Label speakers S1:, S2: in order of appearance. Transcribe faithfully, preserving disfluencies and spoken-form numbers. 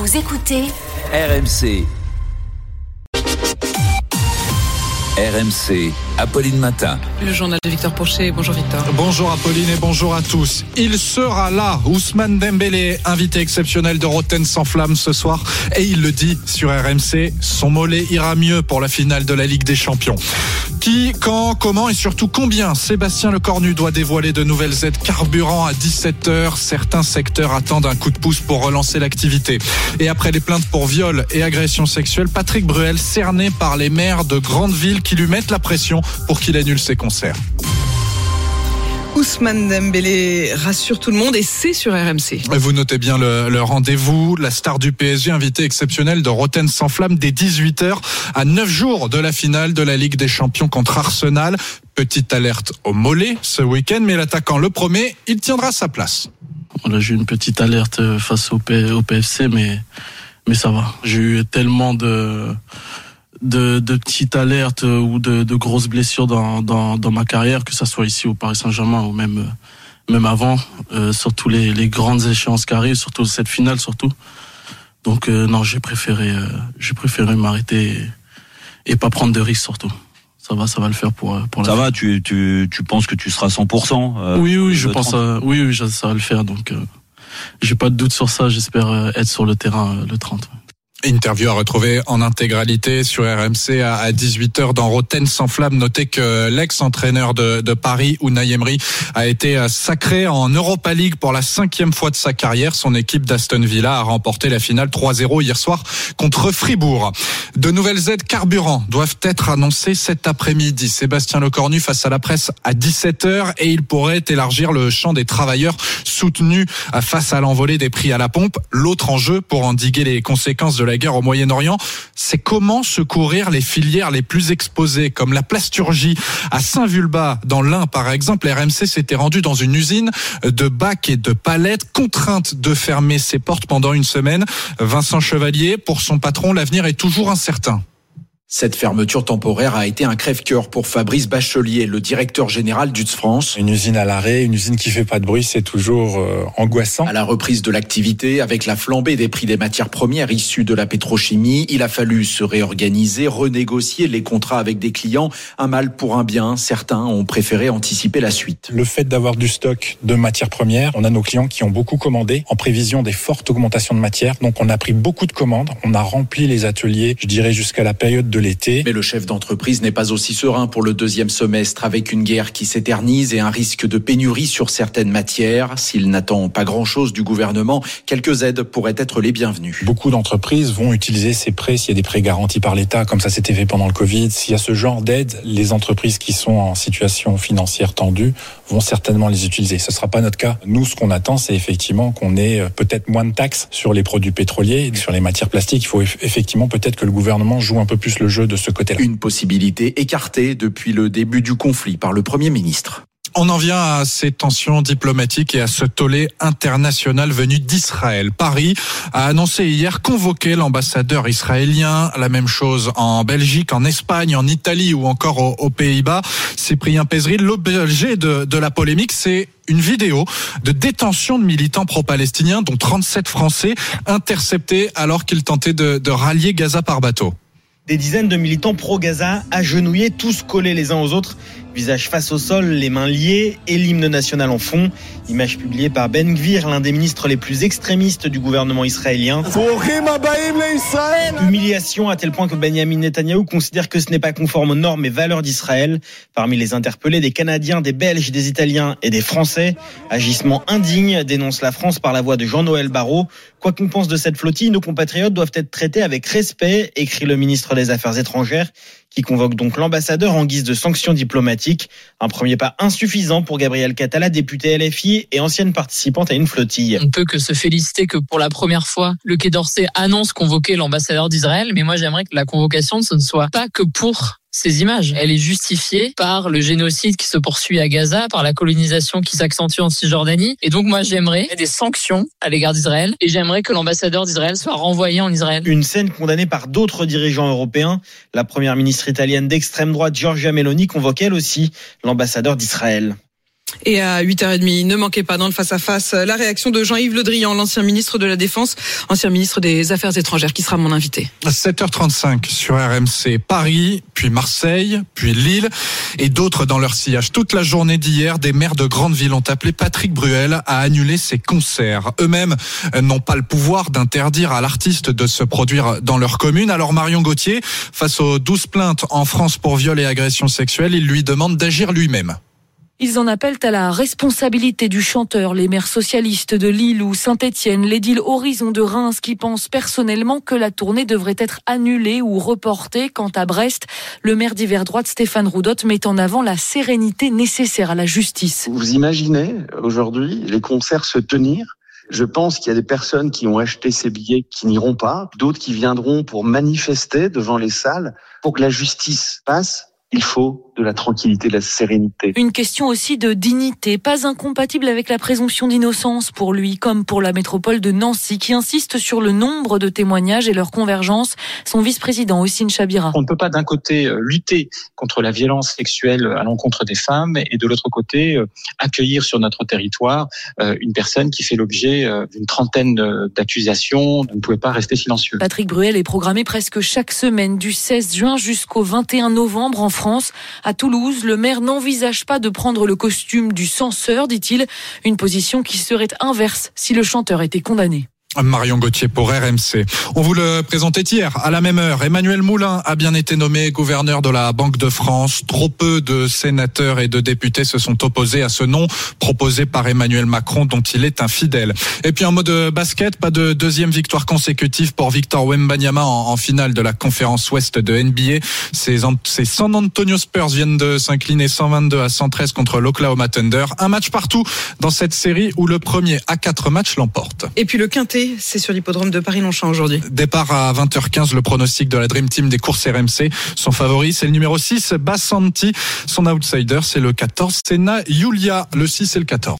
S1: Vous écoutez
S2: R M C. R M C, Apolline Matin.
S3: Le journal de Victor Porcher. Bonjour Victor.
S4: Bonjour Apolline et bonjour à tous. Il sera là, Ousmane Dembélé, invité exceptionnel de Rotten sans flamme ce soir. Et il le dit sur R M C, son mollet ira mieux pour la finale de la Ligue des Champions. Qui, quand, comment et surtout combien Sébastien Lecornu doit dévoiler de nouvelles aides carburant à dix-sept heures. Certains secteurs attendent un coup de pouce pour relancer l'activité. Et après les plaintes pour viol et agression sexuelle, Patrick Bruel cerné par les maires de grandes villes qui lui mettent la pression pour qu'il annule ses concerts.
S3: Ousmane Dembélé rassure tout le monde et c'est sur R M C.
S4: Vous notez bien le, le rendez-vous. La star du P S G, invité exceptionnel de Rotten sans flamme dès dix-huit heures à neuf jours de la finale de la Ligue des Champions contre Arsenal. Petite alerte au mollet ce week-end, mais l'attaquant le promet, il tiendra sa place.
S5: Voilà, j'ai eu une petite alerte face au, P, au P F C, mais, mais ça va. J'ai eu tellement de... De, de petites alertes ou de, de grosses blessures dans, dans, dans ma carrière, que ça soit ici au Paris Saint-Germain ou même, même avant, euh, surtout les, les grandes échéances qui arrivent, surtout cette finale surtout. Donc euh, non, j'ai préféré, euh, j'ai préféré m'arrêter et, et pas prendre de risques surtout. Ça va, ça va le faire pour pour.
S6: Ça va, tu tu tu penses que tu seras cent pour cent euh,
S5: Oui oui, je pense, à, oui oui, ça va le faire. Donc euh, j'ai pas de doute sur ça. J'espère être sur le terrain euh, le trente.
S4: Interview à retrouver en intégralité sur R M C à dix-huit heures dans Rotten sans flamme. Notez que l'ex-entraîneur de, de Paris, Unai Emery, a été sacré en Europa League pour la cinquième fois de sa carrière. Son équipe d'Aston Villa a remporté la finale trois zéro hier soir contre Fribourg. De nouvelles aides carburant doivent être annoncées cet après-midi. Sébastien Lecornu face à la presse à dix-sept heures et il pourrait élargir le champ des travailleurs soutenus face à l'envolée des prix à la pompe. L'autre enjeu pour endiguer les conséquences de la La guerre au Moyen-Orient, c'est comment secourir les filières les plus exposées, comme la plasturgie à Saint-Vulbas, dans l'Ain par exemple. R M C s'était rendu dans une usine de bacs et de palettes, contrainte de fermer ses portes pendant une semaine. Vincent Chevalier, pour son patron, l'avenir est toujours incertain.
S7: Cette fermeture temporaire a été un crève-cœur pour Fabrice Bachelier, le directeur général d'U T S France.
S8: Une usine à l'arrêt, une usine qui fait pas de bruit, c'est toujours euh, angoissant.
S7: À la reprise de l'activité, avec la flambée des prix des matières premières issues de la pétrochimie, il a fallu se réorganiser, renégocier les contrats avec des clients. Un mal pour un bien, certains ont préféré anticiper la suite.
S8: Le fait d'avoir du stock de matières premières, on a nos clients qui ont beaucoup commandé en prévision des fortes augmentations de matières. Donc on a pris beaucoup de commandes, on a rempli les ateliers, je dirais jusqu'à la période de l'été.
S7: Mais le chef d'entreprise n'est pas aussi serein pour le deuxième semestre, avec une guerre qui s'éternise et un risque de pénurie sur certaines matières. S'il n'attend pas grand-chose du gouvernement, quelques aides pourraient être les bienvenues.
S8: Beaucoup d'entreprises vont utiliser ces prêts s'il y a des prêts garantis par l'État, comme ça s'était fait pendant le Covid. S'il y a ce genre d'aide, les entreprises qui sont en situation financière tendue vont certainement les utiliser. Ce ne sera pas notre cas. Nous, ce qu'on attend, c'est effectivement qu'on ait peut-être moins de taxes sur les produits pétroliers et sur les matières plastiques. Il faut effectivement peut-être que le gouvernement joue un peu plus le jeu de ce côté-là.
S7: Une possibilité écartée depuis le début du conflit par le Premier ministre.
S4: On en vient à ces tensions diplomatiques et à ce tollé international venu d'Israël. Paris a annoncé hier convoquer l'ambassadeur israélien. La même chose en Belgique, en Espagne, en Italie ou encore aux, aux Pays-Bas. Cyprien Pézeril, l'objet de, de la polémique, c'est une vidéo de détention de militants pro-palestiniens, dont trente-sept Français, interceptés alors qu'ils tentaient de, de rallier Gaza par bateau.
S9: Des dizaines de militants pro-Gaza, agenouillés, tous collés les uns aux autres, visage face au sol, les mains liées et l'hymne national en fond. Image publiée par Ben Gvir, l'un des ministres les plus extrémistes du gouvernement israélien. Humiliation à tel point que Benjamin Netanyahou considère que ce n'est pas conforme aux normes et valeurs d'Israël. Parmi les interpellés, des Canadiens, des Belges, des Italiens et des Français. Agissement indigne, dénonce la France par la voix de Jean-Noël Barrot. Quoi qu'on pense de cette flottille, nos compatriotes doivent être traités avec respect, écrit le ministre des Affaires étrangères, qui convoque donc l'ambassadeur en guise de sanctions diplomatiques. Un premier pas insuffisant pour Gabrielle Catala, députée L F I et ancienne participante à une flottille.
S10: On ne peut que se féliciter que pour la première fois, le Quai d'Orsay annonce convoquer l'ambassadeur d'Israël. Mais moi, j'aimerais que la convocation, ce ne soit pas que pour ces images. Elle est justifiée par le génocide qui se poursuit à Gaza, par la colonisation qui s'accentue en Cisjordanie. Et donc moi, j'aimerais des sanctions à l'égard d'Israël et j'aimerais que l'ambassadeur d'Israël soit renvoyé en Israël.
S9: Une scène condamnée par d'autres dirigeants européens. La première ministre italienne d'extrême droite, Giorgia Meloni, convoque elle aussi l'ambassadeur d'Israël.
S3: Et à huit heures trente, ne manquez pas dans le face-à-face la réaction de Jean-Yves Le Drian, l'ancien ministre de la Défense, ancien ministre des Affaires étrangères, qui sera mon invité.
S4: sept heures trente-cinq sur R M C, Paris, puis Marseille, puis Lille et d'autres dans leur sillage. Toute la journée d'hier, des maires de grandes villes ont appelé Patrick Bruel à annuler ses concerts. Eux-mêmes n'ont pas le pouvoir d'interdire à l'artiste de se produire dans leur commune. Alors Marion Gauthier, face aux douze plaintes en France pour viol et agression sexuelle, il lui demande d'agir lui-même.
S1: Ils en appellent à la responsabilité du chanteur, les maires socialistes de Lille ou Saint-Étienne, l'édile Horizon de Reims qui pense personnellement que la tournée devrait être annulée ou reportée. Quant à Brest, le maire d'hiver droite Stéphane Roudotte met en avant la sérénité nécessaire à la justice.
S11: Vous imaginez aujourd'hui les concerts se tenir ? Je pense qu'il y a des personnes qui ont acheté ces billets qui n'iront pas, d'autres qui viendront pour manifester devant les salles. Pour que la justice passe, il faut de la tranquillité, de la sérénité.
S1: Une question aussi de dignité, pas incompatible avec la présomption d'innocence pour lui, comme pour la métropole de Nancy, qui insiste sur le nombre de témoignages et leur convergence. Son vice-président, Houssine Chabira.
S12: On ne peut pas d'un côté lutter contre la violence sexuelle à l'encontre des femmes et de l'autre côté accueillir sur notre territoire une personne qui fait l'objet d'une trentaine d'accusations. On ne pouvait pas rester silencieux.
S1: Patrick Bruel est programmé presque chaque semaine du seize juin jusqu'au vingt et un novembre en France. À Toulouse, le maire n'envisage pas de prendre le costume du censeur, dit-il, une position qui serait inverse si le chanteur était condamné.
S4: Marion Gauthier pour R M C. On vous le présentait hier, à la même heure. Emmanuel Moulin a bien été nommé gouverneur de la Banque de France. Trop peu de sénateurs et de députés se sont opposés à ce nom proposé par Emmanuel Macron, dont il est un fidèle. Et puis en mode basket, pas de deuxième victoire consécutive pour Victor Wembanyama en, en finale de la conférence Ouest de N B A. Ces, ces San Antonio Spurs viennent de s'incliner cent vingt-deux à cent treize contre l'Oklahoma Thunder. Un match partout dans cette série où le premier à quatre matchs l'emporte.
S3: Et puis le quintet, c'est sur l'hippodrome de Paris-Longchamp aujourd'hui.
S4: Départ à vingt heures quinze, le pronostic de la Dream Team des courses R M C. Son favori, c'est le numéro six, Bassanti. Son outsider, c'est le quatorze, Senna Yulia. Le six et le quatorze.